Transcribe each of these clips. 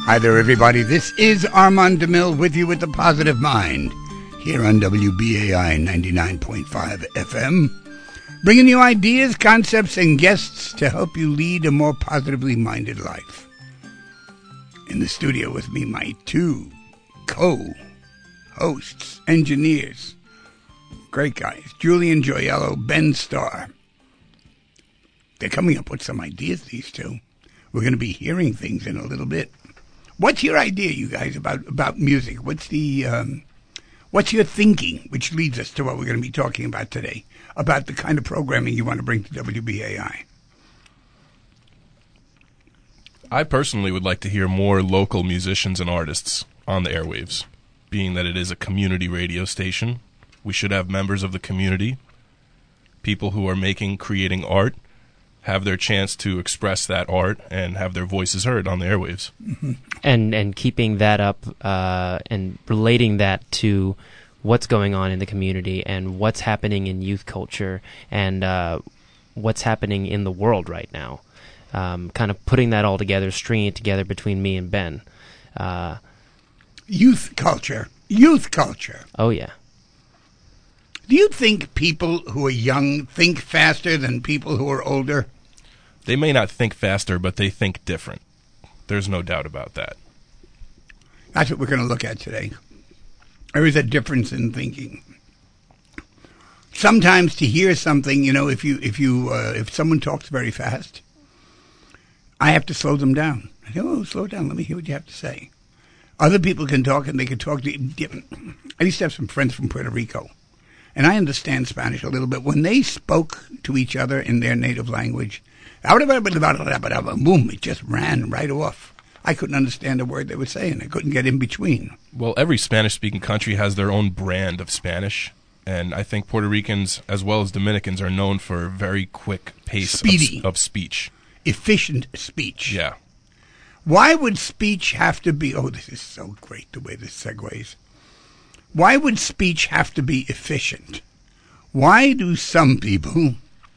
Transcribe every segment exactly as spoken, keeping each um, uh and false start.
Hi there, everybody. This is Armand DeMille with you with the Positive Mind here on W B A I ninety-nine point five F M, bringing you ideas, concepts, and guests to help you lead a more positively minded life. In the studio with me, my two co-hosts, engineers, great guys, Julian Joyello, Ben Starr. They're coming up with some ideas, these two. We're going to be hearing things in a little bit. What's your idea, you guys, about, about music? What's the um, what's your thinking, which leads us to what we're going to be talking about today, about the kind of programming you want to bring to W B A I? I personally would like to hear more local musicians and artists on the airwaves, being that it is a community radio station. We should have members of the community, people who are making, creating art, have their chance to express that art and have their voices heard on the airwaves. Mm-hmm. And and keeping that up uh, and relating that to what's going on in the community and what's happening in youth culture and uh, what's happening in the world right now. Um, kind of putting that all together, stringing it together between me and Ben. Uh, youth culture. Youth culture. Oh, yeah. Do you think people who are young think faster than people who are older? They may not think faster, but they think different. There's no doubt about that. That's what we're going to look at today. There is a difference in thinking. Sometimes to hear something, you know, if you if you uh, if someone talks very fast, I have to slow them down. I say, oh, slow down. Let me hear what you have to say. Other people can talk, and they can talk to you. I used to have some friends from Puerto Rico, and I understand Spanish a little bit. When they spoke to each other in their native language, boom, it just ran right off. I couldn't understand a word they were saying. I couldn't get in between. Well, every Spanish-speaking country has their own brand of Spanish, and I think Puerto Ricans as well as Dominicans are known for a very quick pace Speedy. Of, of speech. Efficient speech. Yeah. Why would speech have to be... Oh, this is so great, the way this segues. Why would speech have to be efficient? Why do some people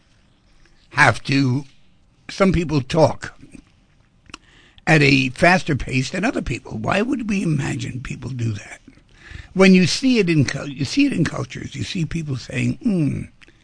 have to... Some people talk at a faster pace than other people. Why would we imagine people do that? When you see it in you see it in cultures, you see people saying, hmm,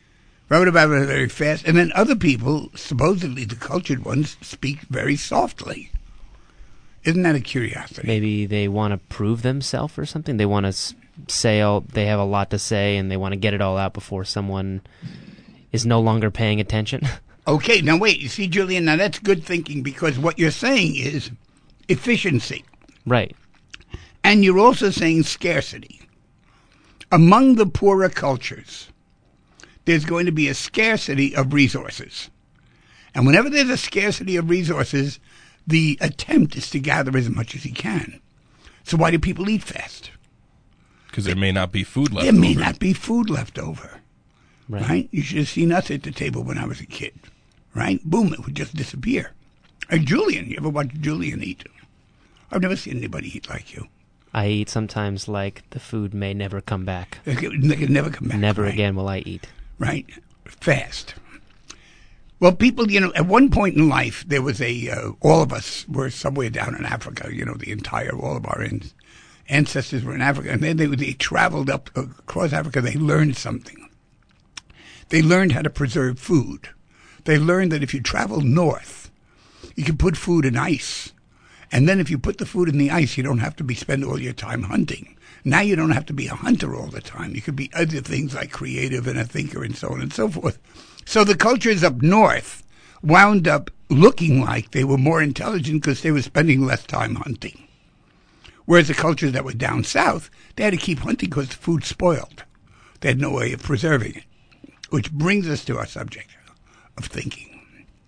very fast, and then other people, supposedly the cultured ones, speak very softly. Isn't that a curiosity? Maybe they want to prove themselves or something. They want to say all, they have a lot to say, and they want to get it all out before someone is no longer paying attention. Okay, now wait. You see, Julian, now that's good thinking, because what you're saying is efficiency. Right. And you're also saying scarcity. Among the poorer cultures, there's going to be a scarcity of resources. And whenever there's a scarcity of resources, the attempt is to gather as much as you can. So why do people eat fast? Because there may not be food left there over. There may not be food left over. Right. Right? You should have seen us at the table when I was a kid. Right? Boom, it would just disappear. And Julian, you ever watch Julian eat? I've never seen anybody eat like you. I eat sometimes like the food may never come back. It can never come back. Never right? again will I eat. Right? Fast. Well, people, you know, at one point in life, there was a, uh, all of us were somewhere down in Africa, you know, the entire, all of our in, ancestors were in Africa, and then they, they traveled up across Africa, they learned something. They learned how to preserve food. They learned that if you travel north, you can put food in ice. And then if you put the food in the ice, you don't have to be spend all your time hunting. Now you don't have to be a hunter all the time. You could be other things like creative and a thinker and so on and so forth. So the cultures up north wound up looking like they were more intelligent because they were spending less time hunting. Whereas the cultures that were down south, they had to keep hunting because the food spoiled. They had no way of preserving it. Which brings us to our subject of thinking.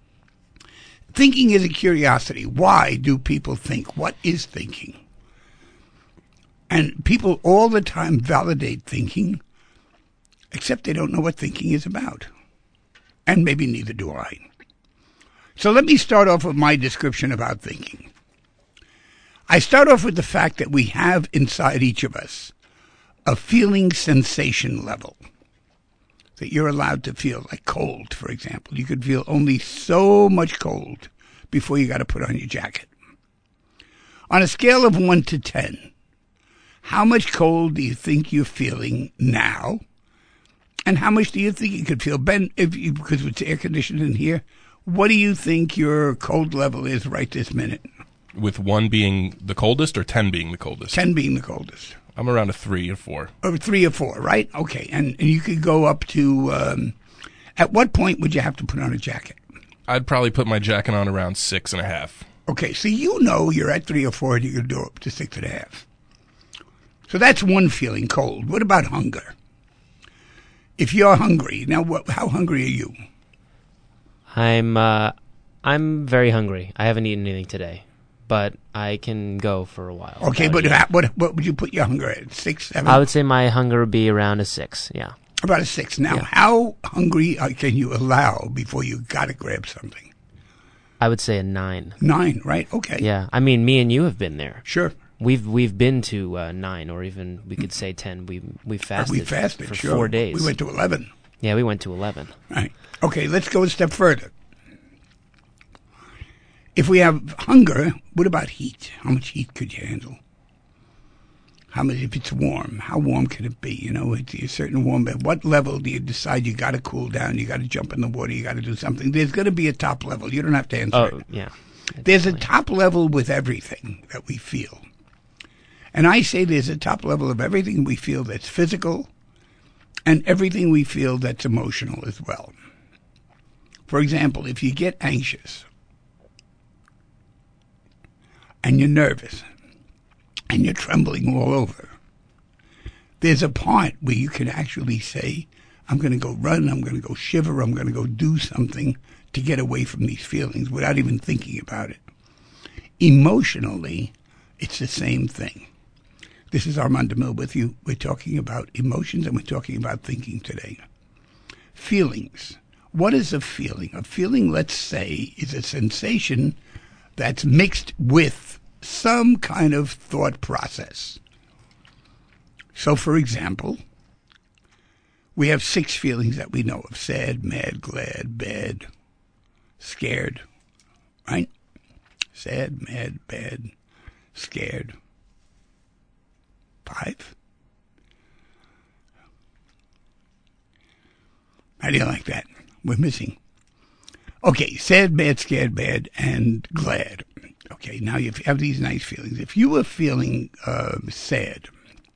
Thinking is a curiosity. Why do people think? What is thinking? And people all the time validate thinking, except they don't know what thinking is about. And maybe neither do I. So let me start off with my description about thinking. I start off with the fact that we have inside each of us a feeling sensation level. That you're allowed to feel, like cold, for example. You could feel only so much cold before you got to put on your jacket. On a scale of one to ten, how much cold do you think you're feeling now? And how much do you think you could feel? Ben, if you, because it's air conditioned in here, what do you think your cold level is right this minute? With one being the coldest or ten being the coldest? ten being the coldest. I'm around a three or four. Or three or four, right? Okay. And, and you could go up to, um, at what point would you have to put on a jacket? I'd probably put my jacket on around six and a half. Okay, so you know you're at three or four and you can do up to six and a half. So that's one feeling, cold. What about hunger? If you're hungry, now what, how hungry are you? I'm uh, I'm very hungry. I haven't eaten anything today, but I can go for a while. Okay, but it. how, what what would you put your hunger at? Six, seven? I would say my hunger would be around a six. Yeah. About a six. Now, Yeah. how hungry uh, can you allow before you got to grab something? I would say a nine. Nine, right? Okay. Yeah. I mean, me and you have been there. Sure. We've we've been to uh, nine, or even we could say ten. We we fasted. We fasted for sure. four days. We went to eleven. Yeah, we went to eleven. Right. Okay, let's go a step further. If we have hunger, what about heat? How much heat could you handle? How much, if it's warm, how warm can it be? You know, it's a certain warm. At what level do you decide you got to cool down? You got to jump in the water. You got to do something. There's going to be a top level. You don't have to answer Oh it. yeah. There's a Definitely. top level with everything that we feel. And I say there's a top level of everything we feel that's physical and everything we feel that's emotional as well. For example, if you get anxious and you're nervous and you're trembling all over, there's a part where you can actually say, I'm going to go run, I'm going to go shiver, I'm going to go do something to get away from these feelings without even thinking about it. Emotionally, it's the same thing. This is Armand DeMille with you. We're talking about emotions and we're talking about thinking today. Feelings. What is a feeling? A feeling, let's say, is a sensation that's mixed with some kind of thought process. So, for example, we have six feelings that we know of: sad, mad, glad, bad, scared, right? Sad, mad, bad, scared. Five? How do you like that? We're missing. Okay, sad, mad, scared, bad, and glad. Okay, now you have these nice feelings. If you were feeling uh, sad,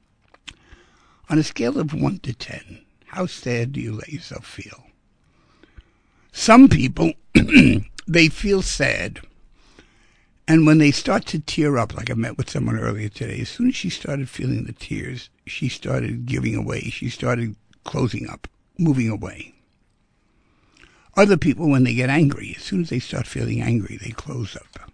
on a scale of one to ten, how sad do you let yourself feel? Some people, they feel sad, and when they start to tear up, like I met with someone earlier today, as soon as she started feeling the tears, she started giving away. She started closing up, moving away. Other people, when they get angry, as soon as they start feeling angry, they close up.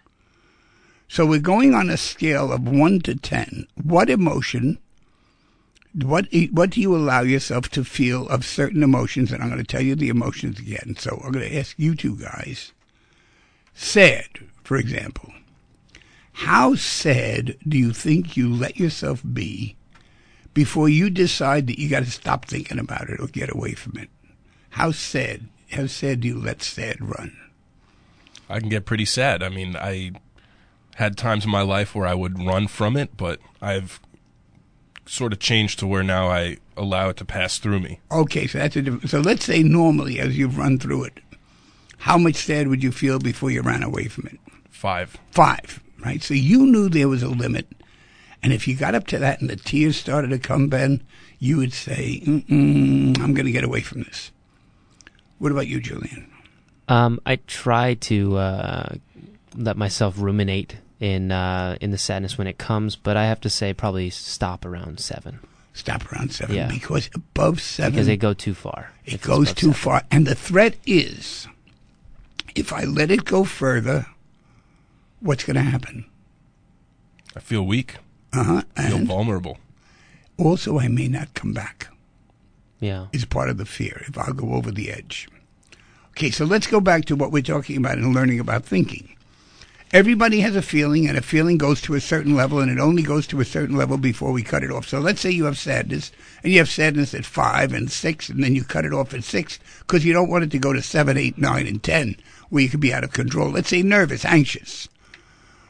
So we're going on a scale of one to ten. What emotion, what what do you allow yourself to feel of certain emotions? And I'm going to tell you the emotions again. So I'm going to ask you two guys. Sad, for example. How sad do you think you let yourself be before you decide that you got to stop thinking about it or get away from it? How sad, how sad do you let sad run? I can get pretty sad. I mean, I had times in my life where I would run from it, but I've sort of changed to where now I allow it to pass through me. Okay, so that's a different, so let's say normally as you've run through it, how much sad would you feel before you ran away from it? Five. Five, right? So you knew there was a limit. And if you got up to that and the tears started to come, Ben, you would say, Mm-mm, I'm going to get away from this. What about you, Julian? Um, I try to uh, let myself ruminate in uh, in the sadness when it comes, but I have to say probably stop around seven. Stop around seven, Yeah. because above seven, Because they go too far. it if it's goes above too seven. far. And the threat is, if I let it go further, what's going to happen? I feel weak. Uh-huh. I feel And vulnerable. also, I may not come back. Yeah. Is part of the fear, if I'll go over the edge. Okay, so let's go back to what we're talking about and learning about thinking. Everybody has a feeling, and a feeling goes to a certain level, and it only goes to a certain level before we cut it off. So let's say you have sadness, and you have sadness at five and six, and then you cut it off at six because you don't want it to go to seven, eight, nine, and ten, where you could be out of control. Let's say nervous, anxious.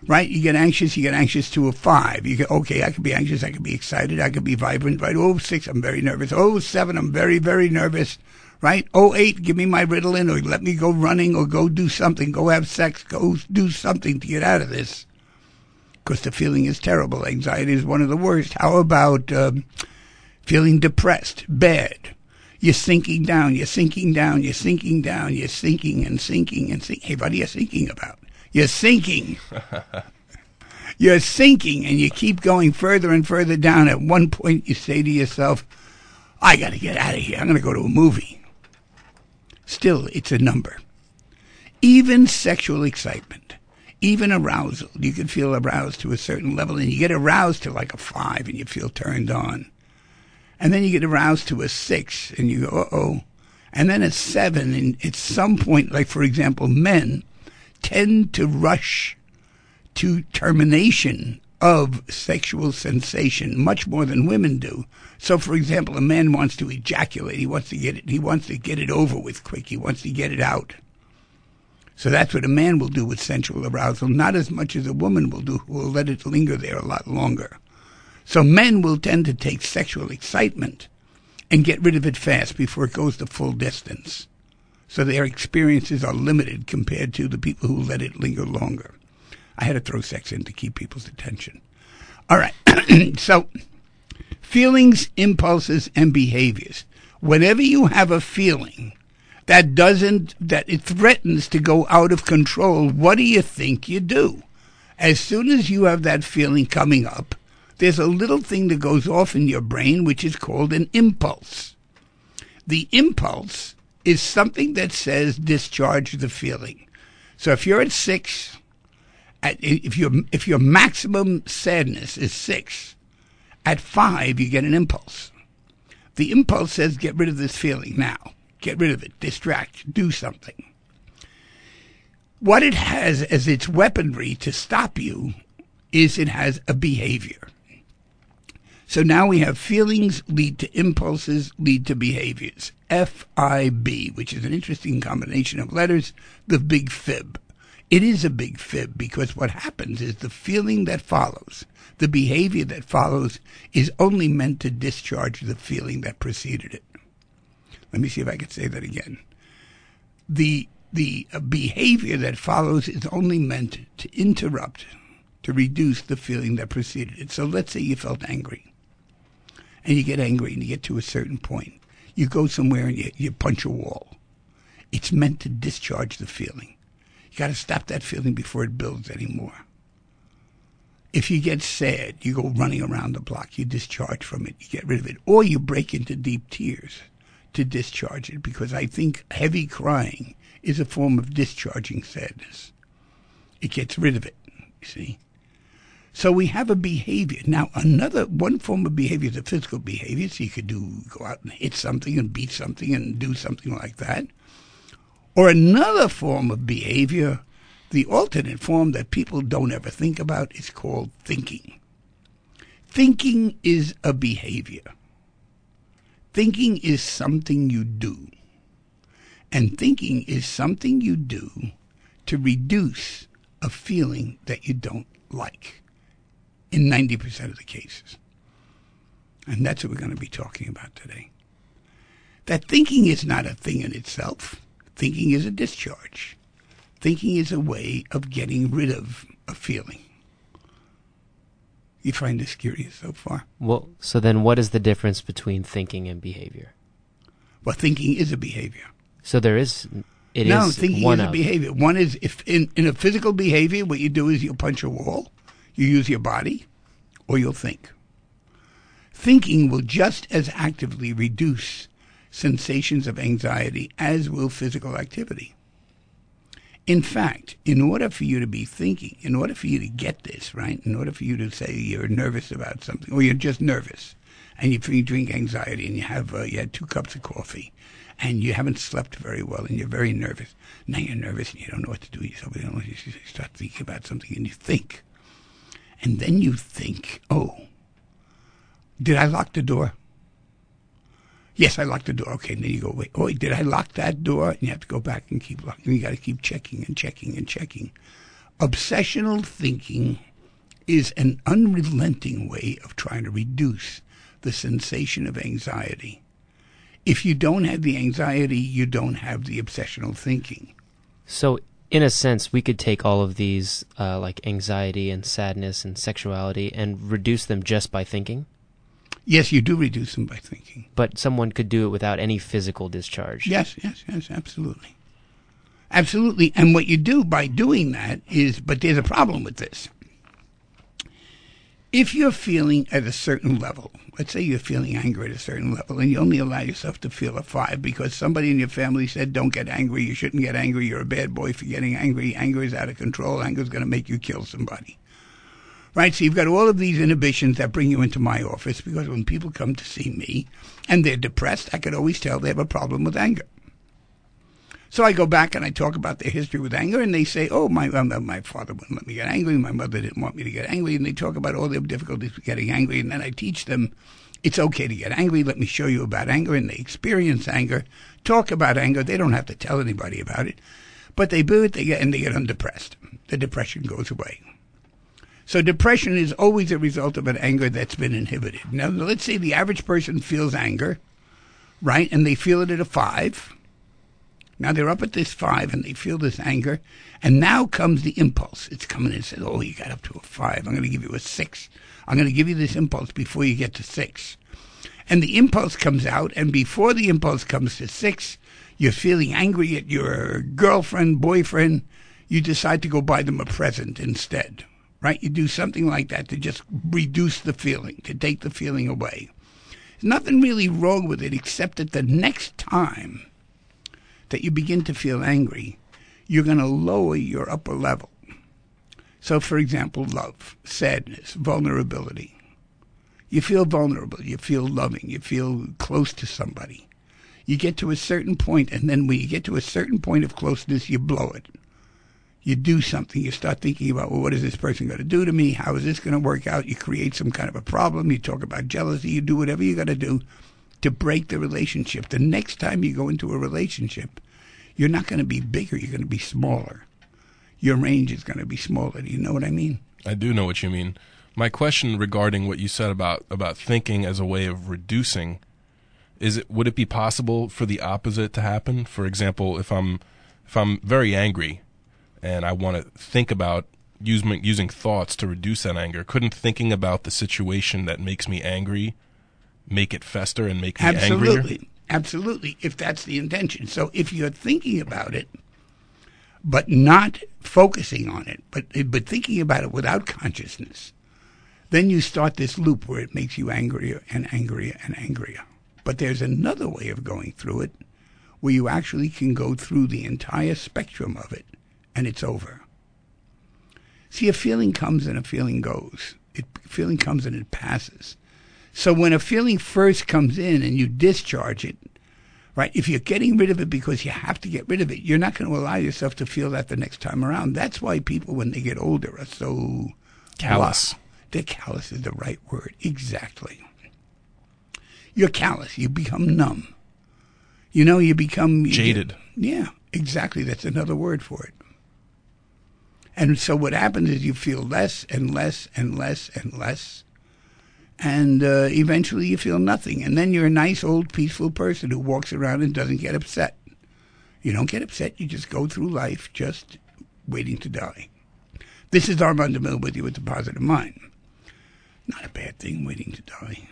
right? You get anxious, you get anxious to a five. You get, okay, I could be anxious, I could be excited, I could be vibrant, right? Oh, six, I'm very nervous. Oh, seven, I'm very, very nervous, right? Oh, eight, give me my Ritalin, or let me go running, or go do something, go have sex, go do something to get out of this. Because the feeling is terrible. Anxiety is one of the worst. How about um, feeling depressed, bad? You're sinking down, you're sinking down, you're sinking down, you're sinking and sinking and sinking. Hey, what are you sinking about? You're sinking. You're sinking, and you keep going further and further down. At one point, you say to yourself, I got to get out of here. I'm going to go to a movie. Still, it's a number. Even sexual excitement, even arousal, you can feel aroused to a certain level, and you get aroused to like a five, and you feel turned on. And then you get aroused to a six, and you go, uh-oh. And then a seven, and at some point, like, for example, men tend to rush to termination of sexual sensation much more than women do. So, for example, a man wants to ejaculate. He wants to get it. He wants to get it over with quick. He wants to get it out. So that's what a man will do with sensual arousal, not as much as a woman will do, who will let it linger there a lot longer. So men will tend to take sexual excitement and get rid of it fast before it goes the full distance. So their experiences are limited compared to the people who let it linger longer. I had to throw sex in to keep people's attention. All right. So feelings, impulses, and behaviors. Whenever you have a feeling that doesn't, that it threatens to go out of control, what do you think you do? As soon as you have that feeling coming up, there's a little thing that goes off in your brain which is called an impulse. The impulse is something that says discharge the feeling. So if you're at six, at, if your if your maximum sadness is six, at five you get an impulse. The impulse says get rid of this feeling now. Get rid of it. Distract. Do something. What it has as its weaponry to stop you is it has a behavior. So now we have feelings lead to impulses, lead to behaviors. F I B, which is an interesting combination of letters, the big fib. It is a big fib because what happens is the feeling that follows, the behavior that follows, is only meant to discharge the feeling that preceded it. Let me see if I can say that again. The, the behavior that follows is only meant to interrupt, to reduce the feeling that preceded it. So let's say you felt angry. And you get angry and you get to a certain point. You go somewhere and you, you punch a wall. It's meant to discharge the feeling. You got to stop that feeling before it builds anymore. If you get sad, you go running around the block. You discharge from it. You get rid of it. Or you break into deep tears to discharge it, because I think heavy crying is a form of discharging sadness. It gets rid of it, you see. So we have a behavior. Now, another one form of behavior is a physical behavior. So you could do go out and hit something and beat something and do something like that. Or another form of behavior, the alternate form that people don't ever think about, is called thinking. Thinking is a behavior. Thinking is something you do. And thinking is something you do to reduce a feeling that you don't like. In ninety percent of the cases. And that's what we're going to be talking about today. That thinking is not a thing in itself. Thinking is a discharge. Thinking is a way of getting rid of a feeling. You find this curious so far? Well, so then what is the difference between thinking and behavior? Well, thinking is a behavior. So there is, it no, is thinking one is a of. behavior. One is, if in, in a physical behavior, what you do is you'll punch a wall. You use your body, or you'll think. Thinking will just as actively reduce sensations of anxiety as will physical activity. In fact, in order for you to be thinking, in order for you to get this, right, in order for you to say you're nervous about something, or you're just nervous, and you, you drink anxiety, and you have uh, you had two cups of coffee, and you haven't slept very well, and you're very nervous. Now you're nervous, and you don't know what to do. You start thinking about something, and you think. And then you think, oh, did I lock the door? Yes, I locked the door. Okay, and then you go, wait, oh, did I lock that door? And you have to go back and keep locking. You got to keep checking and checking and checking. Obsessional thinking is an unrelenting way of trying to reduce the sensation of anxiety. If you don't have the anxiety, you don't have the obsessional thinking. So, in a sense, we could take all of these, uh, like anxiety and sadness and sexuality, and reduce them just by thinking? Yes, you do reduce them by thinking. But someone could do it without any physical discharge. Yes, yes, yes, absolutely. Absolutely. And what you do by doing that is, but there's a problem with this. If you're feeling at a certain level, let's say you're feeling anger at a certain level, and you only allow yourself to feel a five because somebody in your family said, don't get angry, you shouldn't get angry, you're a bad boy for getting angry, anger is out of control, anger is going to make you kill somebody. Right? So you've got all of these inhibitions that bring you into my office, because when people come to see me and they're depressed, I could always tell they have a problem with anger. So I go back and I talk about their history with anger, and they say, oh, my um, my father wouldn't let me get angry, my mother didn't want me to get angry, and they talk about all their difficulties with getting angry, and then I teach them it's okay to get angry, let me show you about anger, and they experience anger, talk about anger, they don't have to tell anybody about it, but they do it, they get, and they get undepressed. The depression goes away. So depression is always a result of an anger that's been inhibited. Now, let's say the average person feels anger, right, and they feel it at a five. Now they're up at this five and they feel this anger, and now comes the impulse. It's coming and says, oh, you got up to a five. I'm going to give you a six. I'm going to give you this impulse before you get to six. And the impulse comes out, and before the impulse comes to six, you're feeling angry at your girlfriend, boyfriend. You decide to go buy them a present instead, right? You do something like that to just reduce the feeling, to take the feeling away. There's nothing really wrong with it, except that the next time that you begin to feel angry, you're going to lower your upper level. So, for example, love, sadness, vulnerability. You feel vulnerable, you feel loving, you feel close to somebody. You get to a certain point, and then when you get to a certain point of closeness, you blow it. You do something, you start thinking about, well, what is this person going to do to me? How is this going to work out? You create some kind of a problem, you talk about jealousy, you do whatever you got to do to break the relationship. The next time you go into a relationship, you're not going to be bigger, you're going to be smaller. Your range is going to be smaller. Do you know what I mean? I do know what you mean. My question regarding what you said about, about thinking as a way of reducing, is it would it be possible for the opposite to happen? For example, if I'm if I'm very angry and I want to think about using using thoughts to reduce that anger, couldn't thinking about the situation that makes me angry make it fester and make me Absolutely. angrier? Absolutely. Absolutely, if that's the intention. So if you're thinking about it, but not focusing on it, but but thinking about it without consciousness, then you start this loop where it makes you angrier and angrier and angrier. But there's another way of going through it where you actually can go through the entire spectrum of it, and it's over. See, a feeling comes and a feeling goes. It, a feeling comes and it passes. So when a feeling first comes in and you discharge it, right, if you're getting rid of it because you have to get rid of it, you're not going to allow yourself to feel that the next time around. That's why people, when they get older, are so Callous. Wow. They're callous is the right word. Exactly. You're callous. You become numb. You know, you become... You Jaded. Get, yeah, exactly. That's another word for it. And so what happens is you feel less and less and less and less. And uh, eventually you feel nothing. And then you're a nice, old, peaceful person who walks around and doesn't get upset. You don't get upset. You just go through life just waiting to die. This is Armand DeMille with you with the Positive Mind. Not a bad thing, waiting to die.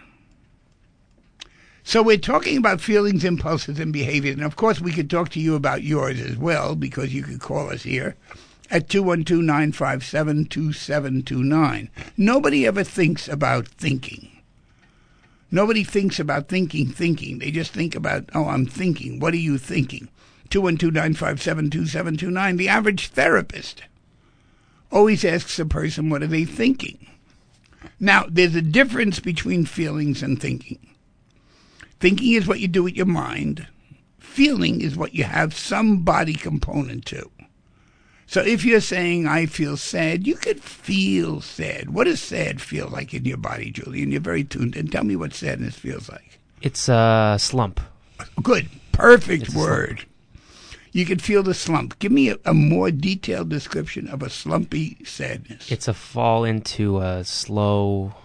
So we're talking about feelings, impulses, and behaviors. And, of course, we could talk to you about yours as well, because you could call us here at two one two, nine five seven, two seven two nine. Nobody ever thinks about thinking. Nobody thinks about thinking, thinking. They just think about, oh, I'm thinking. What are you thinking? two one two, nine five seven, two seven two nine. The average therapist always asks a person, what are they thinking? Now, there's a difference between feelings and thinking. Thinking is what you do with your mind. Feeling is what you have some body component to. So if you're saying, I feel sad, you could feel sad. What does sad feel like in your body, Julian? You're very tuned in. Tell me what sadness feels like. It's a slump. Good. Perfect It's a word. slump. You could feel the slump. Give me a, a more detailed description of a slumpy sadness. It's a fall into a slow,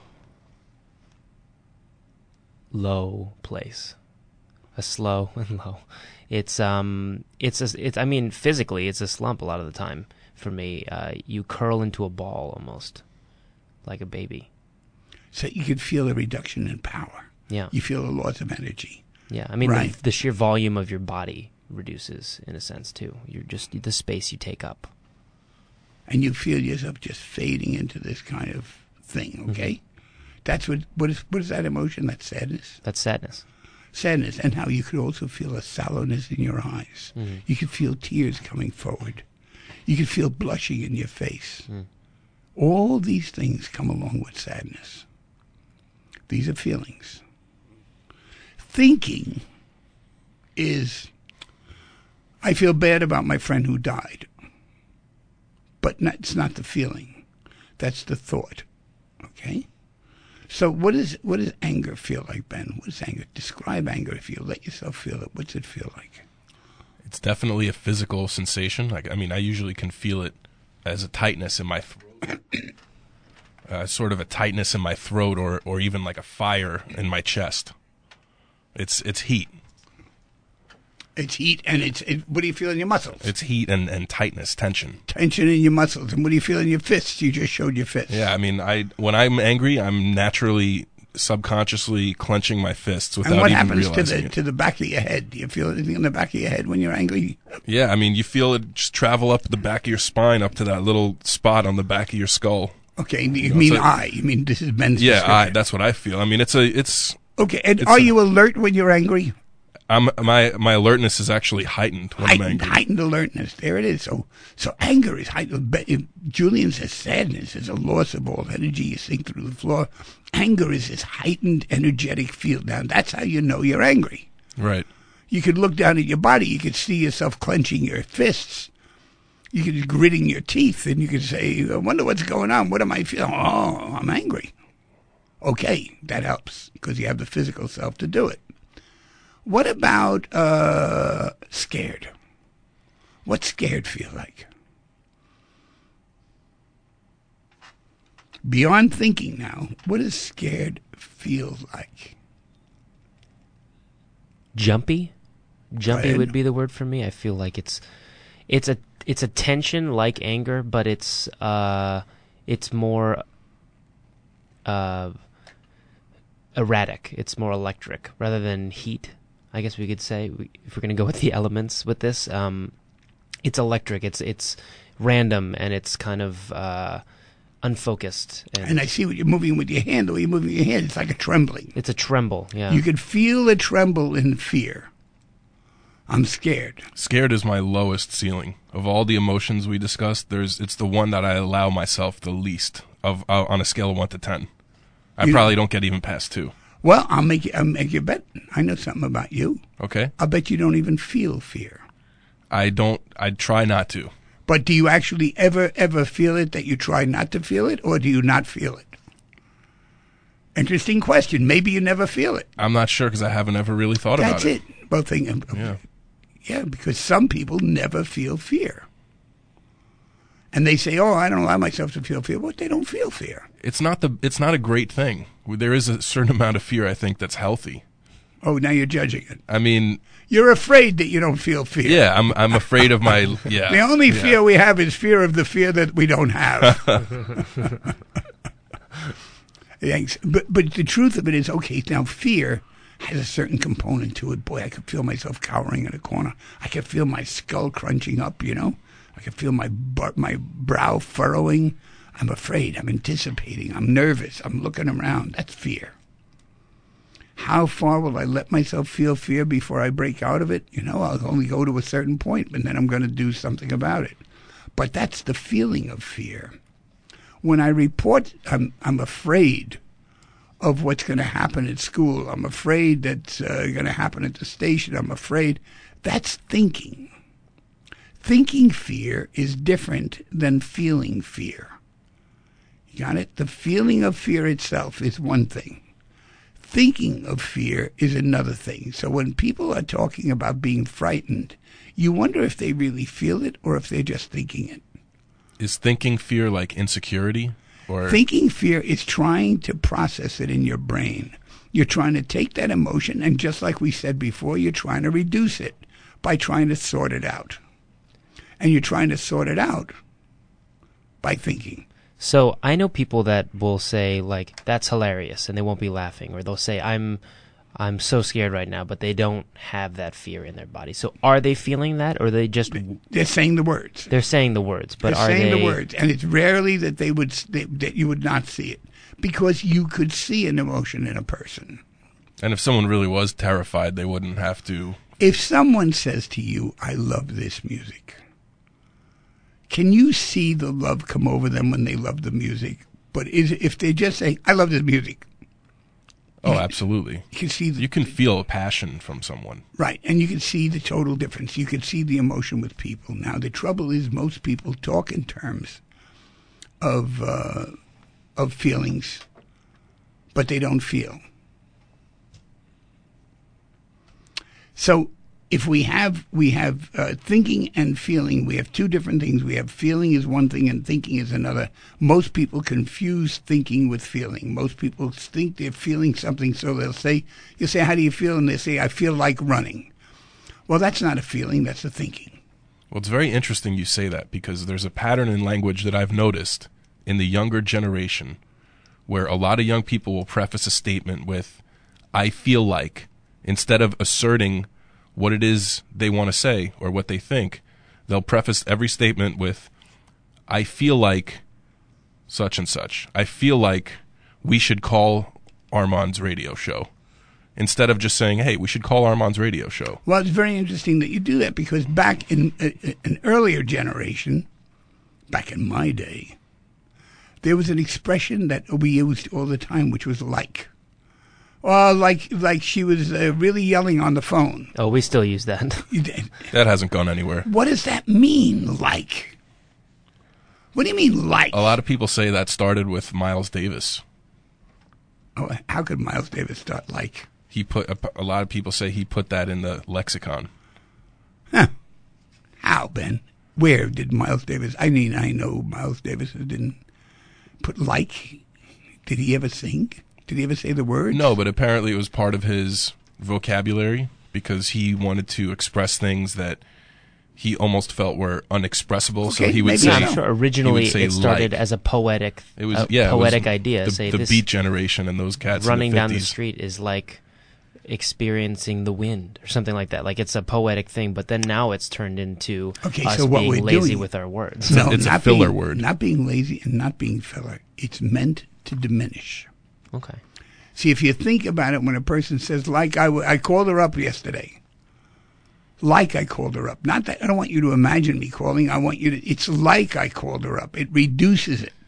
low place. A slow and low. It's um, it's a, it's. I mean, physically, it's a slump a lot of the time for me. Uh, you curl into a ball almost, like a baby. So you could feel a reduction in power. Yeah. You feel a loss of energy. Yeah. I mean, Right. the, the sheer volume of your body reduces in a sense too. You're just the space you take up. And you feel yourself just fading into this kind of thing, okay? Mm-hmm. That's what, what is, what is that emotion? That's sadness? That's sadness. Sadness. And how you could also feel a sallowness in your eyes. Mm-hmm. You could feel tears coming forward. You could feel blushing in your face. Mm. All these things come along with sadness. These are feelings. Thinking is, I feel bad about my friend who died. But not, it's not the feeling. That's the thought. Okay? So what is what does anger feel like, Ben? What is anger? Describe anger if you let yourself feel it. What's it feel like? It's definitely a physical sensation. Like I mean, I usually can feel it as a tightness in my throat. Uh, sort of a tightness in my throat, or, or even like a fire in my chest. It's it's heat. It's heat, and it's it, what do you feel in your muscles? It's heat and, and tightness, tension. Tension in your muscles, and what do you feel in your fists? You just showed your fists. Yeah, I mean, I when I'm angry, I'm naturally subconsciously clenching my fists without and what even happens to realizing the it. to the back of your head? Do you feel anything in the back of your head when you're angry? Yeah, I mean, you feel it just travel up the back of your spine, up to that little spot on the back of your skull. Okay, you, You know, mean so- I? You mean this is Ben's Yeah, I, description. that's what I feel. I mean, it's a it's. Okay, and it's are a- you alert when you're angry? I'm my my alertness is actually heightened when I'm Heightened, angry. heightened alertness. There it is. So, so anger is heightened. But if Julian says sadness is a loss of all energy. You sink through the floor. Anger is this heightened energetic field. Now, that's how you know you're angry. Right. You could look down at your body. You could see yourself clenching your fists. You could be gritting your teeth, and you could say, I wonder what's going on. What am I feeling? Oh, I'm angry. Okay, that helps because you have the physical self to do it. What about uh, scared? What's scared feel like? Beyond thinking now, what does scared feel like? Jumpy? Jumpy ahead. would be the word for me. I feel like it's it's a it's a tension like anger, but it's uh it's more uh erratic. It's more electric rather than heat. I guess we could say, we, if we're going to go with the elements with this, um, it's electric. It's it's random and it's kind of uh, unfocused. And, And I see what you're moving with your hand. The way you're moving your hand, it's like a trembling. it's a tremble. Yeah. You could feel a tremble in fear. I'm scared. Scared is my lowest ceiling of all the emotions we discussed. There's it's the one that I allow myself the least of uh, on a scale of one to ten. I You- probably don't get even past two. Well, I'll make you, I'll make you a bet. I know something about you. Okay. I'll bet you don't even feel fear. I don't. I try not to. But do you actually ever, ever feel it that you try not to feel it, or do you not feel it? Interesting question. Maybe you never feel it. I'm not sure because I haven't ever really thought That's about it. it. Both things. Yeah. Yeah, because some people never feel fear. And they say, oh, I don't allow myself to feel fear. Well, they don't feel fear. It's not the. It's not a great thing. There is a certain amount of fear I think that's healthy. Oh, now you're judging it. I mean, You're afraid that you don't feel fear. yeah, I'm. I'm afraid of my. Yeah. The only yeah. fear we have is fear of the fear that we don't have. Thanks. But, but the truth of it is, okay, now fear has a certain component to it. Boy, I could feel myself cowering in a corner. I could feel my skull crunching up, you know. I could feel my bu- my brow furrowing. I'm afraid. I'm anticipating. I'm nervous. I'm looking around. That's fear. How far will I let myself feel fear before I break out of it? You know, I'll only go to a certain point, and then I'm going to do something about it. But that's the feeling of fear. When I report, I'm I'm afraid of what's going to happen at school. I'm afraid that's uh, going to happen at the station. I'm afraid. That's thinking. Thinking fear is different than feeling fear. You got it? The feeling of fear itself is one thing. Thinking of fear is another thing. So when people are talking about being frightened, you wonder if they really feel it or if they're just thinking it. Is thinking fear like insecurity? Or Thinking fear is trying to process it in your brain. You're trying to take that emotion, and just like we said before, you're trying to reduce it by trying to sort it out. And you're trying to sort it out by thinking. So I know people that will say, like, that's hilarious, and they won't be laughing, or they'll say, I'm I'm so scared right now, but they don't have that fear in their body. So are they feeling that, or are they just... They're saying the words. They're saying the words, but They're are saying they... the words, and it's rarely that they would they, that you would not see it, because you could see an emotion in a person. And if someone really was terrified, they wouldn't have to... If someone says to you, I love this music, can you see the love come over them when they love the music? But is, if they just say, I love this music. Oh, absolutely. You can see the, You can feel a passion from someone. right, and you can see the total difference. You can see the emotion with people. Now, the trouble is most people talk in terms of uh, of feelings, but they don't feel. So if we have we have uh, thinking and feeling, we have two different things. We have feeling is one thing and thinking is another. Most people confuse thinking with feeling. Most people think they're feeling something, so they'll say, you say, how do you feel? And they say, I feel like running. Well, that's not a feeling, that's a thinking. Well, it's very interesting you say that, because there's a pattern in language that I've noticed in the younger generation where a lot of young people will preface a statement with, I feel like, instead of asserting what it is they want to say or what they think. They'll preface every statement with, I feel like such and such. I feel like we should call Armand's radio show. Instead of just saying, hey, we should call Armand's radio show. Well, it's very interesting that you do that, because back in uh, an earlier generation, back in my day, there was an expression that we used all the time, which was like. Well, like like she was uh, really yelling on the phone. Oh, we still use that. That hasn't gone anywhere. What does that mean, like? What do you mean, like? A lot of people say that started with Miles Davis. Oh, how could Miles Davis start like? He put a, a lot of people say he put that in the lexicon. Huh. How, Ben? Where did Miles Davis? I mean, I know Miles Davis didn't put like. Did he ever sing? Did he ever say the word? No, but apparently it was part of his vocabulary, because he wanted to express things that he almost felt were unexpressible. Okay, so he would maybe say, I'm I'm sure originally he would say it started like. as a poetic, It was a yeah, poetic it was idea. The, Say the this Beat Generation and those cats running in the down the fifties. street is like experiencing the wind or something like that. Like, it's a poetic thing, but then now it's turned into Okay, us so what being we're lazy doing- with our words. No, It's a not filler being- word. Not being lazy and not being filler. It's meant to diminish. Okay. See, if you think about it, when a person says, like I, w- I called her up yesterday. Like I called her up. Not that I don't want you to imagine me calling. I want you to, it's like I called her up. It reduces it.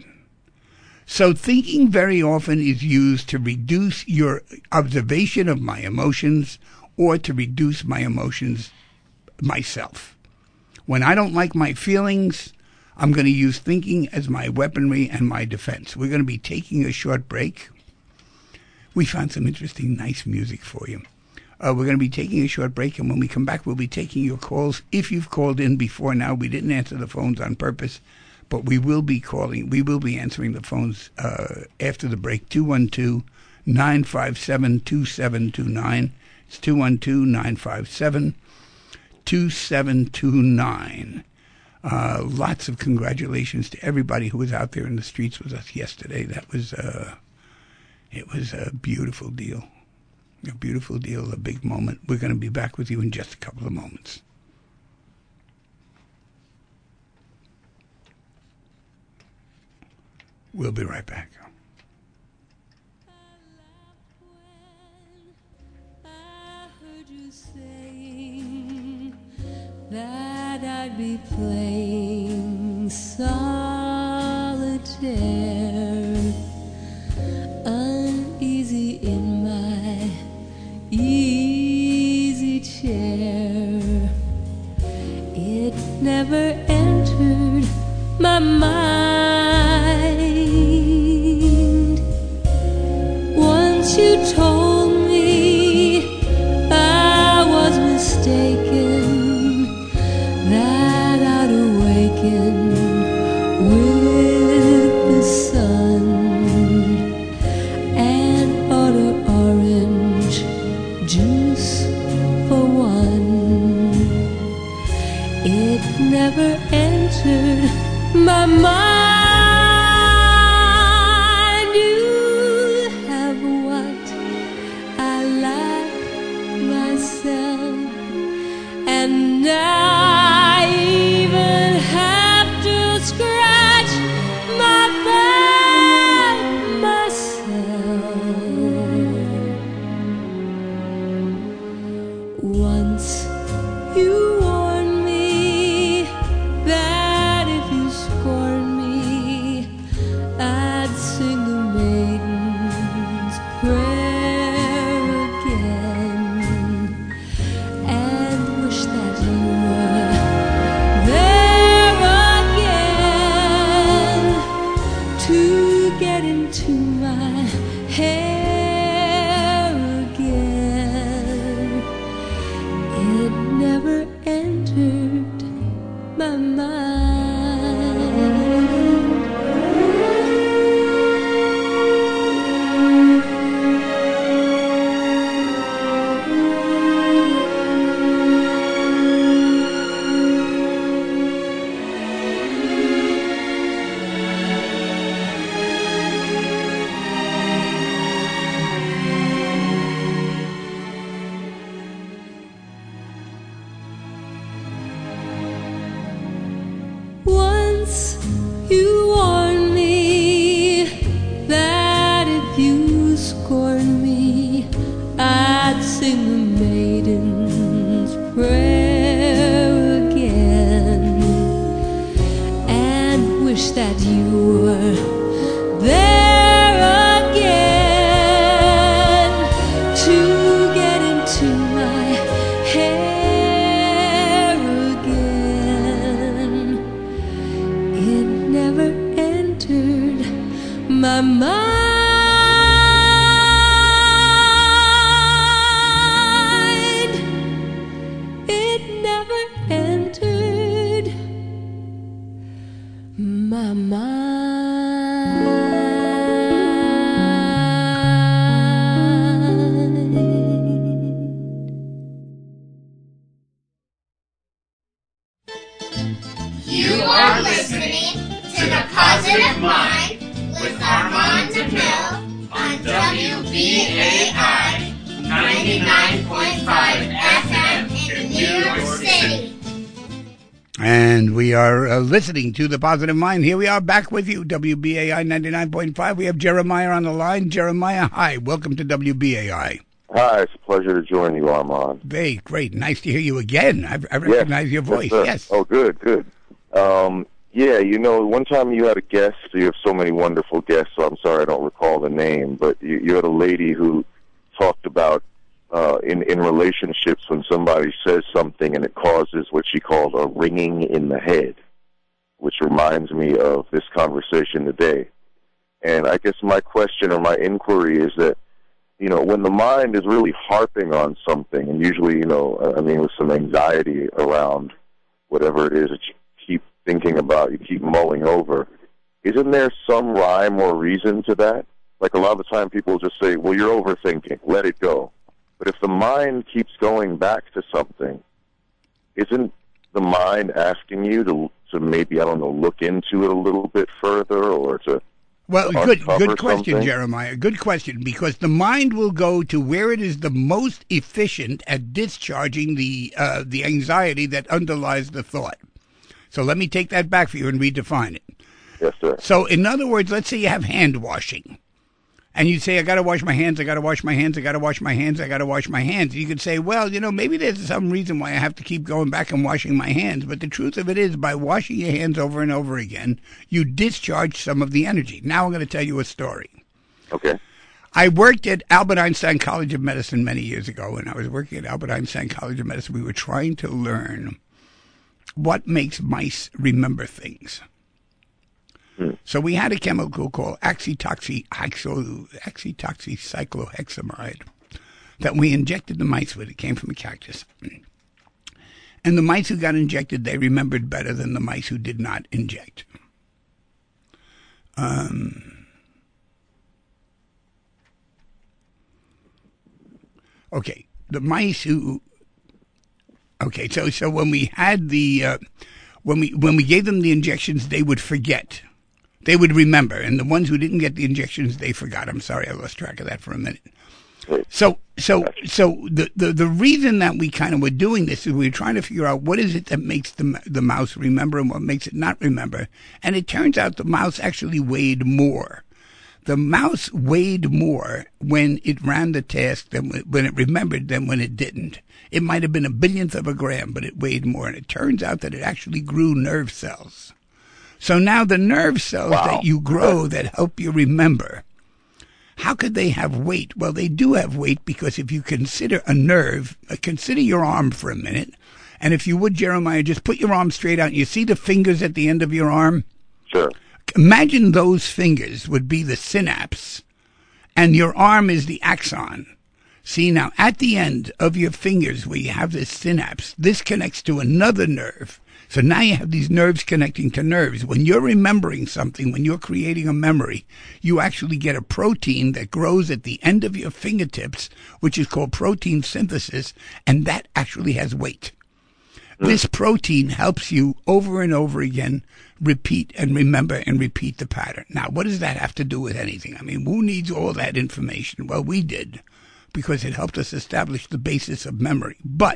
So thinking very often is used to reduce your observation of my emotions or to reduce my emotions myself. When I don't like my feelings, I'm going to use thinking as my weaponry and my defense. We're going to be taking a short break. We found some interesting, nice music for you. Uh, we're going to be taking a short break, and when we come back, we'll be taking your calls. If you've called in before now, we didn't answer the phones on purpose, but we will be calling. We will be answering the phones uh, after the break. two one two, nine five seven, two seven two nine. It's two one two, nine five seven, two seven two nine. Uh, lots of congratulations to everybody who was out there in the streets with us yesterday. That was... Uh, It was a beautiful deal. A beautiful deal, a big moment. We're going to be back with you in just a couple of moments. We'll be right back. I heard you saying that I'd be playing solitaire, uneasy in my easy chair. It never entered my mind. Once you told me I was mistaken, begin with the sun and order orange juice for one. It never entered my mind. You have what I lack myself, and I even have to scratch my back myself. Once you warned me that if you scorn me, I'd sing the maiden's prayer again, and wish that you were there again to get into my hair again. It never entered my mind. Once you warned me that if you scorn me, I'd sing the maiden's prayer again, and wish that you were there again to get into my hair again. It never entered my mind. It never entered my mind. You are listening to The Positive Mind with Armand DeMille on W B A I ninety-nine point five F M in New York City. And we are uh, listening to The Positive Mind. Here we are back with you, W B A I ninety-nine point five. We have Jeremiah on the line. Jeremiah, hi. Welcome to W B A I. Hi, it's a pleasure to join you, Armand. Very great. Nice to hear you again. I, I recognize yes. your voice. Yes, yes. Oh, good, good. Um, yeah, you know, one time you had a guest. You have so many wonderful guests, so I'm sorry I don't recall the name, but you, you had a lady who talked about uh, in, in relationships when somebody says something and it causes what she called a ringing in the head, which reminds me of this conversation today. And I guess my question or my inquiry is that, you know, when the mind is really harping on something, and usually, you know, I mean, with some anxiety around whatever it is that you keep thinking about, you keep mulling over, isn't there some rhyme or reason to that? Like a lot of the time people just say, well, you're overthinking, let it go. But if the mind keeps going back to something, isn't the mind asking you to, to maybe, I don't know, look into it a little bit further or to... Well, good good question, something? Jeremiah. Good question, because the mind will go to where it is the most efficient at discharging the uh, the anxiety that underlies the thought. So let me take that back for you and redefine it. Yes, sir. So, in other words, let's say you have hand washing. And you say, I got to wash my hands, I got to wash my hands, I got to wash my hands, I got to wash my hands. You could say, well, you know, maybe there's some reason why I have to keep going back and washing my hands. But the truth of it is, by washing your hands over and over again, you discharge some of the energy. Now I'm going to tell you a story. Okay. I worked at Albert Einstein College of Medicine many years ago, and I was working at Albert Einstein College of Medicine. We were trying to learn what makes mice remember things. So we had a chemical called oxytoxy, oxytoxycyclohexamide that we injected the mice with. It came from a cactus. And the mice who got injected, they remembered better than the mice who did not inject. Um, okay, the mice who. Okay, so so when we had the uh, when we when we gave them the injections, they would forget. They would remember, and the ones who didn't get the injections, they forgot. I'm sorry, I lost track of that for a minute. So, so, so the, the, the reason that we kind of were doing this is we were trying to figure out what is it that makes the the mouse remember and what makes it not remember. And it turns out the mouse actually weighed more. The mouse weighed more when it ran the task than when it remembered than when it didn't. It might have been a billionth of a gram, but it weighed more. And it turns out that it actually grew nerve cells. So now the nerve cells wow. that you grow that help you remember, how could they have weight? Well, they do have weight because if you consider a nerve, uh, consider your arm for a minute. And if you would, Jeremiah, just put your arm straight out. And you see the fingers at the end of your arm? Sure. Imagine those fingers would be the synapse and your arm is the axon. See, now at the end of your fingers where you have this synapse, this connects to another nerve. So now you have these nerves connecting to nerves. When you're remembering something, when you're creating a memory, you actually get a protein that grows at the end of your fingertips, which is called protein synthesis, and that actually has weight. Mm. This protein helps you over and over again repeat and remember and repeat the pattern. Now, what does that have to do with anything? I mean, who needs all that information? Well, we did, because it helped us establish the basis of memory. But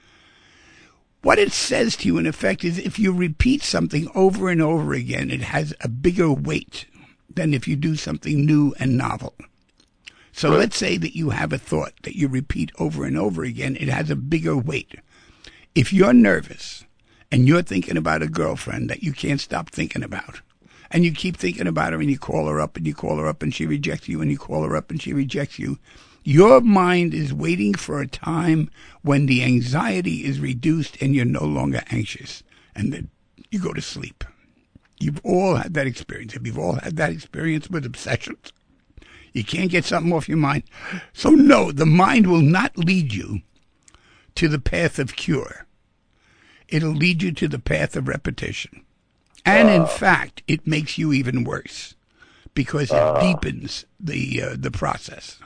what it says to you, in effect, is if you repeat something over and over again, it has a bigger weight than if you do something new and novel. So right. Let's say that you have a thought that you repeat over and over again. It has a bigger weight. If you're nervous and you're thinking about a girlfriend that you can't stop thinking about, and you keep thinking about her and you call her up and you call her up and she rejects you and you call her up and she rejects you, your mind is waiting for a time when the anxiety is reduced and you're no longer anxious. And then you go to sleep. You've all had that experience. If you've all had that experience with obsessions, you can't get something off your mind. So no, the mind will not lead you to the path of cure. It'll lead you to the path of repetition. And in fact, it makes you even worse because it deepens the uh, the process.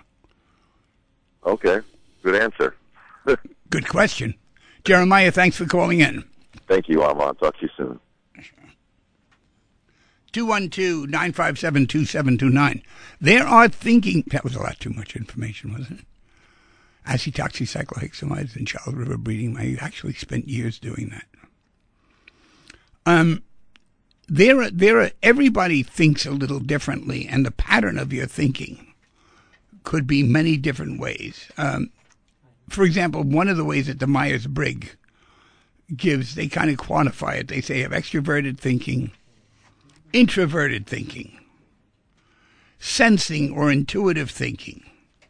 Okay, good answer. Good question. Jeremiah, thanks for calling in. Thank you, Armand. Talk to you soon. two one two, nine five seven, two seven two nine. There are thinking... That was a lot too much information, wasn't it? Acetoxycyclohexamides and child river breeding. I actually spent years doing that. Um, there are, there are, everybody thinks a little differently, and the pattern of your thinking could be many different ways. Um, for example, one of the ways that the Myers-Briggs gives, they kind of quantify it. They say you have extroverted thinking, introverted thinking, sensing or intuitive thinking,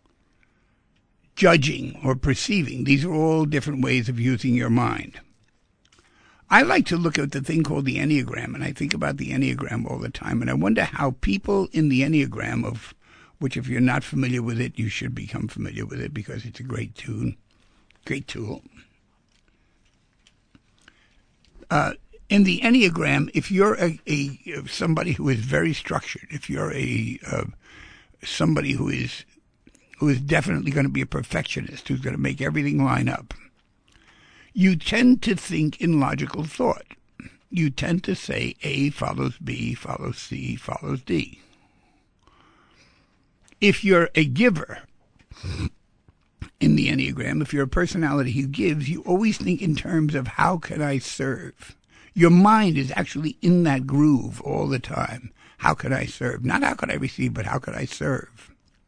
judging or perceiving. These are all different ways of using your mind. I like to look at the thing called the Enneagram, and I think about the Enneagram all the time, and I wonder how people in the Enneagram, of which if you're not familiar with it, you should become familiar with it because it's a great tune, great tool. Uh, in the Enneagram, if you're a, a somebody who is very structured, if you're a uh, somebody who is who is definitely going to be a perfectionist, who's going to make everything line up, you tend to think in logical thought. You tend to say A follows B, follows C, follows D. If you're a giver in the Enneagram, if you're a personality who gives, you always think in terms of how can I serve? Your mind is actually in that groove all the time. How can I serve? Not how can I receive, but how can I serve?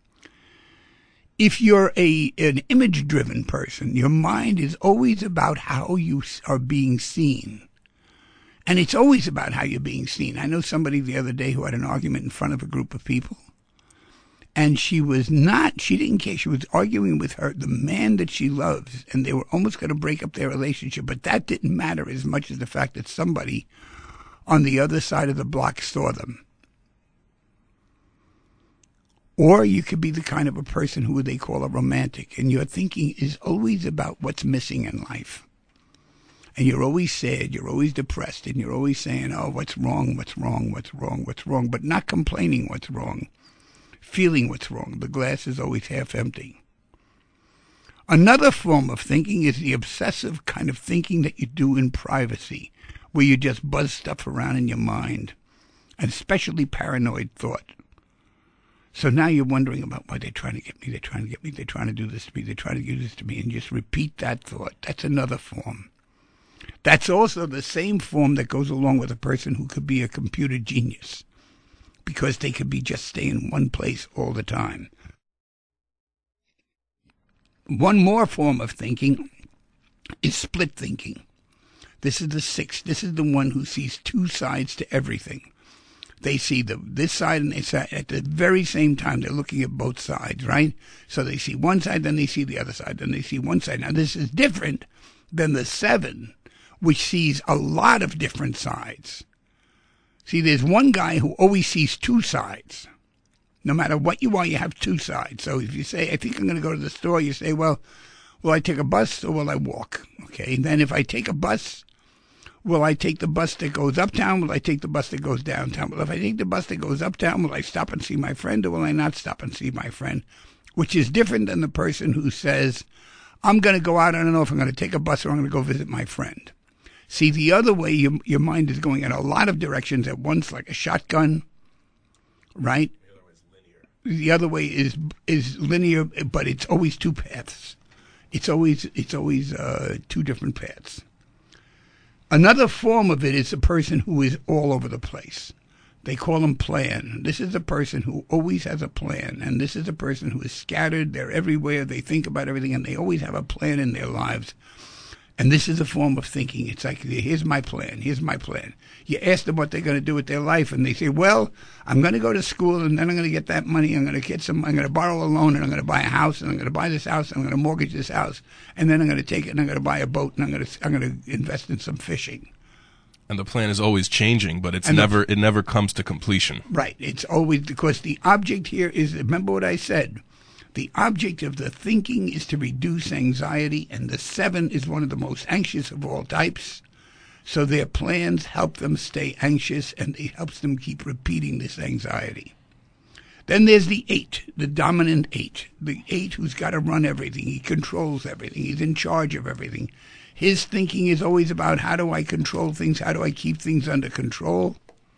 If you're a an image-driven person, your mind is always about how you are being seen. And it's always about how you're being seen. I know somebody the other day who had an argument in front of a group of people. And she was not, she didn't care. She was arguing with her, the man that she loves. And they were almost going to break up their relationship. But that didn't matter as much as the fact that somebody on the other side of the block saw them. Or you could be the kind of a person who they call a romantic. And your thinking is always about what's missing in life. and you're always sad, you're always depressed, and you're always saying, oh, what's wrong, what's wrong, what's wrong, what's wrong, but not complaining what's wrong, feeling what's wrong. The glass is always half empty. Another form of thinking is the obsessive kind of thinking that you do in privacy, where you just buzz stuff around in your mind, and especially paranoid thought. So now you're wondering about why they're trying to get me, they're trying to get me, they're trying to do this to me, they're trying to do this to me, and just repeat that thought. That's another form. That's also the same form that goes along with a person who could be a computer genius, because they could be just stay in one place all the time. One more form of thinking is split thinking. This is the sixth. This is the one who sees two sides to everything. They see the this side and this side at the very same time. They're looking at both sides, right? So they see one side, then they see the other side, then they see one side. Now this is different than the seven, which sees a lot of different sides. See, there's one guy who always sees two sides. No matter what you are, you have two sides. So if you say, I think I'm going to go to the store, you say, well, will I take a bus or will I walk? Okay, and then if I take a bus, will I take the bus that goes uptown? Will I take the bus that goes downtown? Well, if I take the bus that goes uptown, will I stop and see my friend or will I not stop and see my friend? Which is different than the person who says, I'm going to go out, I don't know if I'm going to take a bus or I'm going to go visit my friend. See, the other way, your, your mind is going in a lot of directions at once, like a shotgun, right? The other way is is linear, but it's always two paths. It's always it's always uh, two different paths. Another form of it is a person who is all over the place. They call him plan. This is a person who always has a plan, and this is a person who is scattered. They're everywhere. They think about everything, and they always have a plan in their lives. And this is a form of thinking. It's like, here's my plan, here's my plan. You ask them what they're going to do with their life, and they say, well, I'm going to go to school, and then I'm going to get that money, I'm going to get some, I'm going to borrow a loan, and I'm going to buy a house, and I'm going to buy this house, and I'm going to mortgage this house, and then I'm going to take it, and I'm going to buy a boat, and I'm going to, I'm going to invest in some fishing. And the plan is always changing, but it's And the- never it never comes to completion. Right. It's always, because the object here is, remember what I said, the object of the thinking is to reduce anxiety, and the seven is one of the most anxious of all types. So their plans help them stay anxious, and it helps them keep repeating this anxiety. Then there's the eight, the dominant eight. The eight who's got to run everything. He controls everything. He's in charge of everything. His thinking is always about, how do I control things? How do I keep things under control?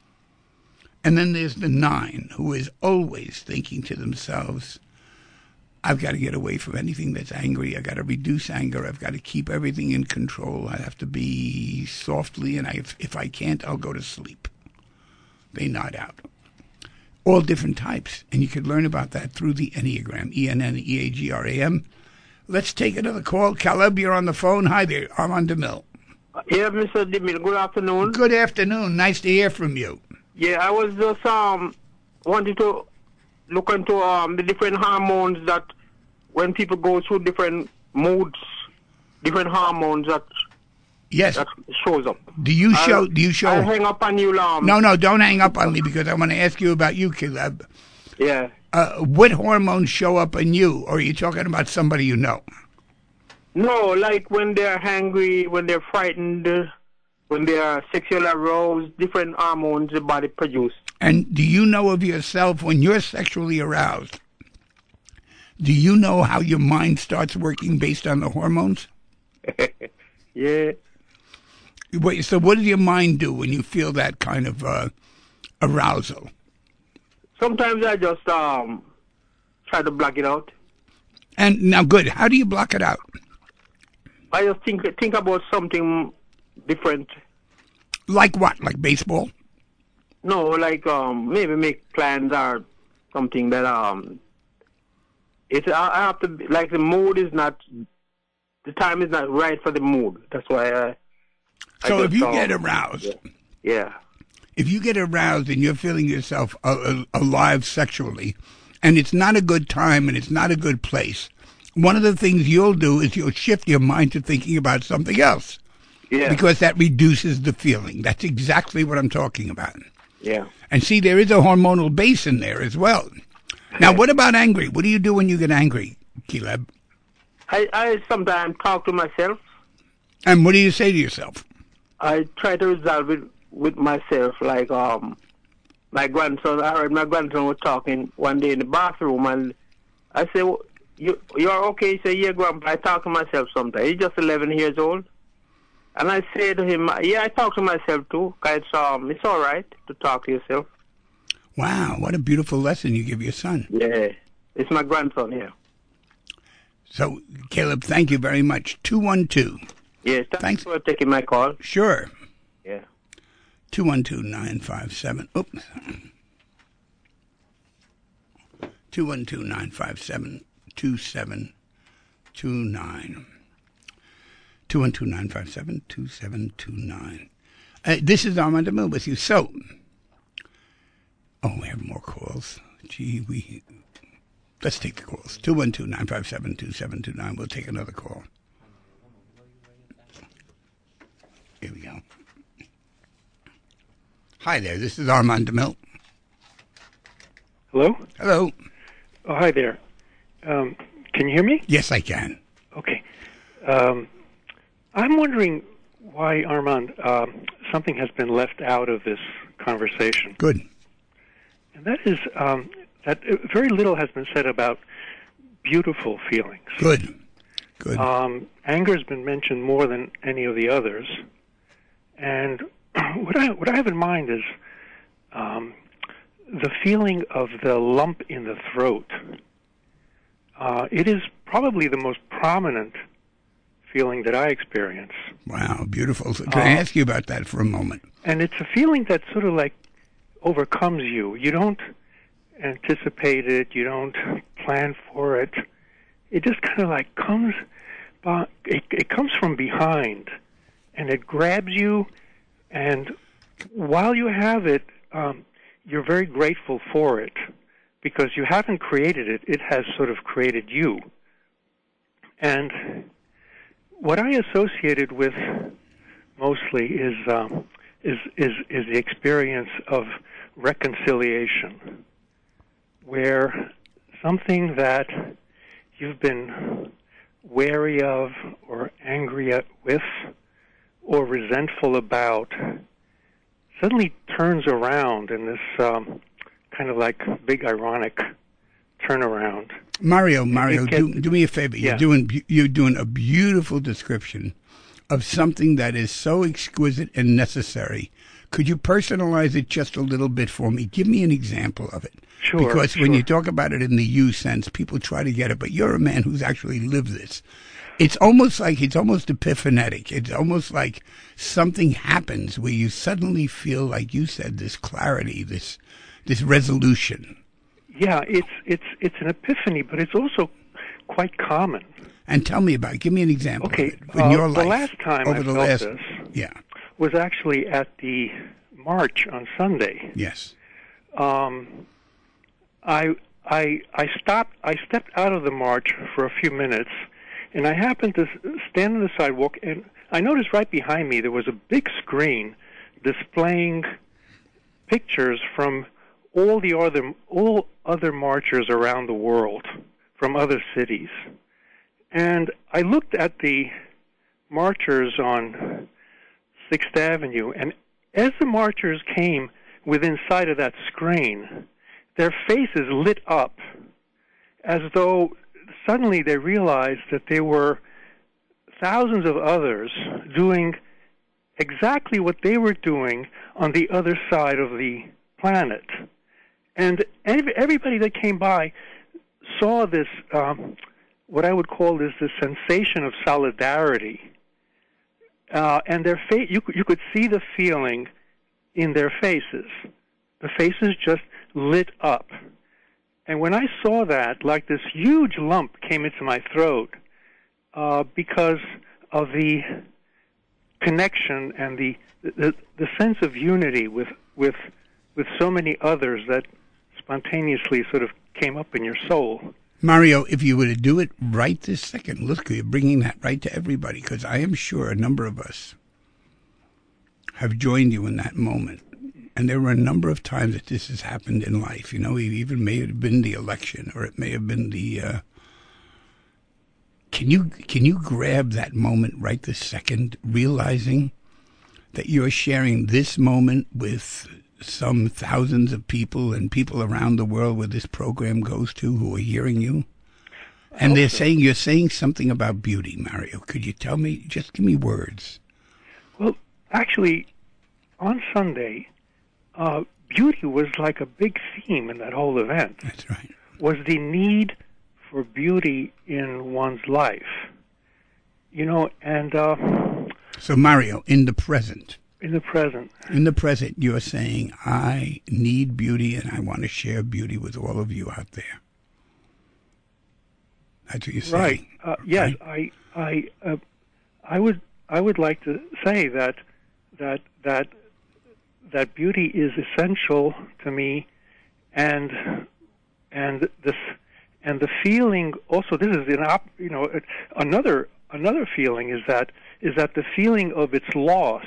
And then there's the nine, who is always thinking to themselves, I've got to get away from anything that's angry. I've got to reduce anger. I've got to keep everything in control. I have to be softly, and I, if, if I can't, I'll go to sleep. They nod out. All different types, and you could learn about that through the Enneagram, E N N E A G R A M. Let's take another call. Caleb, you're on the phone. Hi there, Armand DeMille. Yeah, Mister DeMille, good afternoon. Good afternoon. Nice to hear from you. Yeah, I was just um wanting to look into um the different hormones that when people go through different moods, different hormones that Yes. that shows up. Do you show? I'll, do you show? I'll hang up on you, um. No, no, don't hang up on me, because I want to ask you about you, Caleb. Yeah. Uh, what hormones show up in you, or are you talking about somebody you know? No, like when they're hungry, when they're frightened, when they're sexually aroused, different hormones the body produces. And do you know of yourself when you're sexually aroused? Do you know how your mind starts working based on the hormones? Yeah. Wait, so what does your mind do when you feel that kind of uh, arousal? Sometimes I just um try to block it out. And now, good. How do you block it out? I just think think about something different. Like what? Like baseball? No, like um maybe make plans or something that um it's I, I have to be- like the mood is not the time is not right for the mood. That's why I. I So if just, you um, get aroused, Yeah. if you get aroused and you're feeling yourself uh, uh, alive sexually, and it's not a good time and it's not a good place, one of the things you'll do is you'll shift your mind to thinking about something else, Yeah. because that reduces the feeling. That's exactly what I'm talking about. Yeah. And see, there is a hormonal base in there as well. Now, what about angry? What do you do when you get angry, Caleb? I I sometimes talk to myself. And what do you say to yourself? I try to resolve it with myself. Like um, my grandson, I heard my grandson was talking one day in the bathroom, and I said, well, "You you're okay?" He said, "Yeah, Grandpa." I talk to myself sometimes. He's just eleven years old, and I say to him, "Yeah, I talk to myself too. 'Cause it's um, it's all right to talk to yourself." Wow, what a beautiful lesson you give your son. Yeah, it's my grandson. Yeah. So, Caleb, thank you very much. two one two. Yes, thanks, Thanks. for taking my call. Sure. Yeah. two one two, nine five seven. Oops. two one two, nine five seven, two seven two nine. two one two, nine five seven, two seven two nine. Uh, this is Armand DeMille with you. So, oh, we have more calls. Gee, we... Let's take the calls. two one two, nine five seven, two seven two nine. We'll take another call. Here we go. Hi there. This is Armand DeMille. Hello? Hello. Oh, hi there. Um, can you hear me? Yes, I can. Okay. Um, I'm wondering why, Armand, um, something has been left out of this conversation. Good. And that is um, that very little has been said about beautiful feelings. Good. Good. Um, anger has been mentioned more than any of the others. And what I what I have in mind is um, the feeling of the lump in the throat. Uh, it is probably the most prominent feeling that I experience. Wow, beautiful. So can uh, I ask you about that for a moment? And it's a feeling that sort of like overcomes you. You don't anticipate it. You don't plan for it. It just kind of like comes, by, it, it comes from behind, and it grabs you. And while you have it, um, you're very grateful for it because you haven't created it. It has sort of created you. And what I associated with mostly is um, is is is the experience of reconciliation, where something that you've been wary of or angry at, with or resentful about suddenly turns around in this um, kind of like big ironic turnaround. Mario, Mario, Get, do, do me a favor. Yeah. You're doing you're doing a beautiful description of something that is so exquisite and necessary. Could you personalize it just a little bit for me? Give me an example of it. Sure. Because sure. when you talk about it in the you sense, people try to get it, but you're a man who's actually lived this. It's almost like, it's almost epiphanetic. It's almost like something happens where you suddenly feel, like you said, this clarity, this this resolution. Yeah, it's it's it's an epiphany, but it's also quite common. And tell me about it. Give me an example okay, of it in uh, your life. The last time over I the felt last, this yeah. was actually at the march on Sunday. Yes. Um, I I I stopped. I stepped out of the march for a few minutes, and I happened to stand on the sidewalk, and I noticed right behind me there was a big screen displaying pictures from all the other all other marchers around the world from other cities. And I looked at the marchers on Sixth Avenue, and as the marchers came within sight of that screen, their faces lit up as though suddenly they realized that there were thousands of others doing exactly what they were doing on the other side of the planet. And everybody that came by saw this, um, what I would call this, this sensation of solidarity. Uh, and their fa- you, you could see the feeling in their faces. The faces just lit up. And when I saw that, like this huge lump came into my throat uh, because of the connection and the, the the sense of unity with with with so many others that spontaneously sort of came up in your soul. Mario, if you were to do it right this second, look, you're bringing that right to everybody, because I am sure a number of us have joined you in that moment. And there were a number of times that this has happened in life. You know, it even may have been the election, or it may have been the uh, Can you can you grab that moment right this second, realizing that you're sharing this moment with some thousands of people and people around the world where this program goes to who are hearing you? And they're so. saying, you're saying something about beauty, Mario. Could you tell me, just give me words? Well, actually, on Sunday, uh, beauty was like a big theme in that whole event. That's right. Was the need for beauty in one's life. You know, and... Uh, so, Mario, in the present... In the present. In the present, you're saying, I need beauty and I want to share beauty with all of you out there. That's what you're saying. Right. Uh, yes, right? I, I, uh, I would, I would like to say that, that, that, that beauty is essential to me, and, and this, and the feeling. Also, this is an op, you know, another, another feeling is that, is that the feeling of its loss,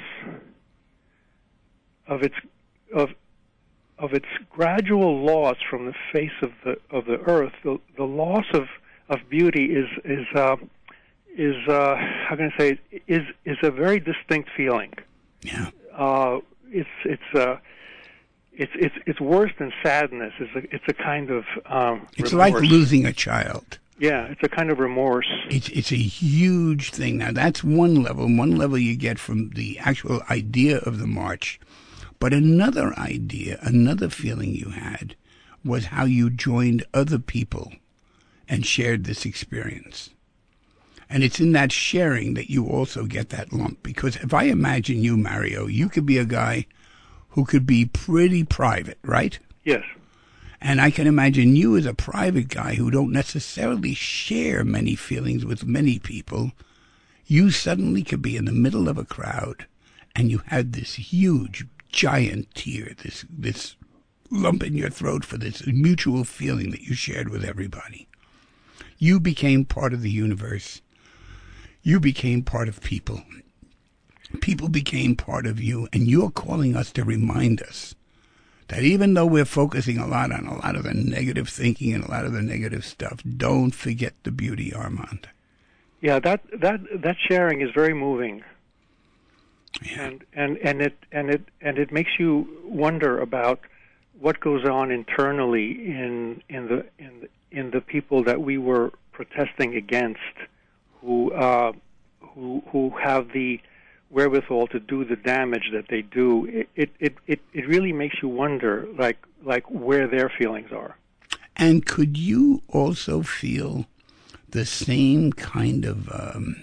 of its, of, of its gradual loss from the face of the of the earth, the, the loss of of beauty is is uh, is uh, how can I say it, is is a very distinct feeling. Yeah. Uh, it's it's uh, it's it's it's worse than sadness. It's a it's a kind of um, it's remorse. like losing a child. Yeah, it's a kind of remorse. It's it's a huge thing. Now that's one level. One level you get from the actual idea of the march, but another idea, another feeling you had, was how you joined other people and shared this experience. And it's in that sharing that you also get that lump. Because if I imagine you, Mario, you could be a guy who could be pretty private, right? Yes. And I can imagine you as a private guy who don't necessarily share many feelings with many people. You suddenly could be in the middle of a crowd and you had this huge, giant tear, this, this lump in your throat for this mutual feeling that you shared with everybody. You became part of the universe. You became part of people. People became part of you, and you're calling us to remind us that even though we're focusing a lot on a lot of the negative thinking and a lot of the negative stuff, don't forget the beauty, Armand. Yeah, that that that sharing is very moving. Yeah. And and and it and it and it makes you wonder about what goes on internally in in the in the, in the people that we were protesting against, who uh, who who have the wherewithal to do the damage that they do. It it, it, it it really makes you wonder, like like where their feelings are. And could you also feel the same kind of um,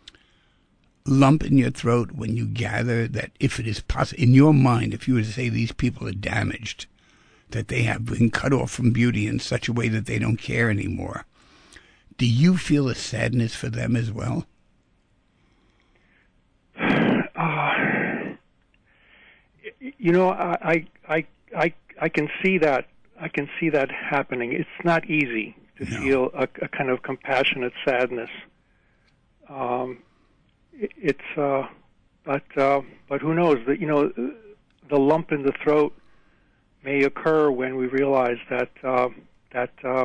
lump in your throat when you gather that if it is possible, in your mind, if you were to say these people are damaged, that they have been cut off from beauty in such a way that they don't care anymore, do you feel a sadness for them as well? Uh, you know, I, I, I, I can see that. I can see that happening. It's not easy to No. feel a, a kind of compassionate sadness. Um, it, it's, uh, but, uh, but who knows? That you know, the lump in the throat may occur when we realize that uh, that uh,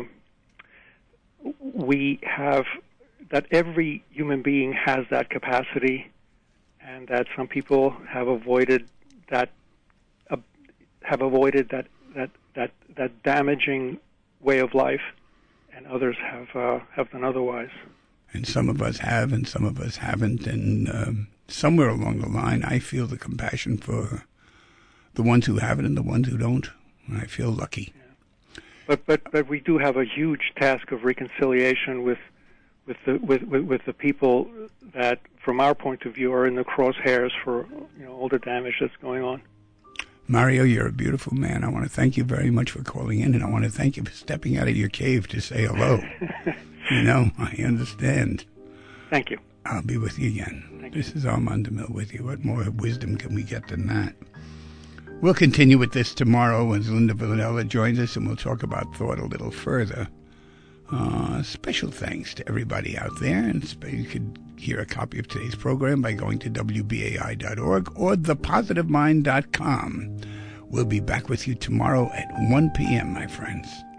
we have that every human being has that capacity, and that some people have avoided that uh, have avoided that that that that damaging way of life, and others have uh, have done otherwise. And some of us have, and some of us haven't. And um, somewhere along the line, I feel the compassion for the ones who have it and the ones who don't. And I feel lucky. Yeah. But but but we do have a huge task of reconciliation with with the with, with with the people that, from our point of view, are in the crosshairs for you know all the damage that's going on. Mario, you're a beautiful man. I want to thank you very much for calling in, and I want to thank you for stepping out of your cave to say hello. You know, I understand. Thank you. I'll be with you again. Thank this you. is Armand DeMille with you. What more wisdom can we get than that? We'll continue with this tomorrow as Linda Villanella joins us, and we'll talk about thought a little further. Uh, special thanks to everybody out there, and you could hear a copy of today's program by going to W B A I dot org or the positive mind dot com. We'll be back with you tomorrow at one p.m., my friends.